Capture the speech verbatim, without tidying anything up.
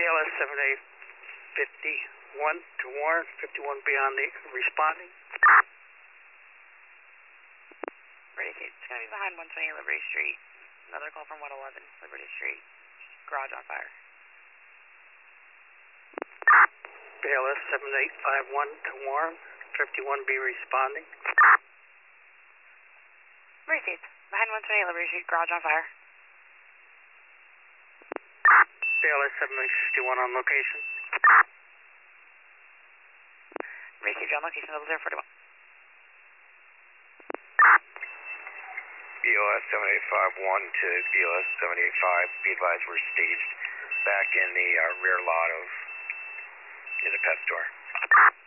L S seven eight fifty-one to Warren, fifty-one B on the responding. Ready, it's going to be behind one twenty Liberty Street. Another call from one eleven Liberty Street. Garage on fire. B L S seven eight five one to Warren, fifty-one B responding. Ready, behind one twenty Liberty Street. Garage on fire. B L S seven eight fifty-one on location. Received on location, level zero forty-one. B L S seven eight five one to B L S seven eight five, be advised we're staged back in the uh, rear lot of near the pet store.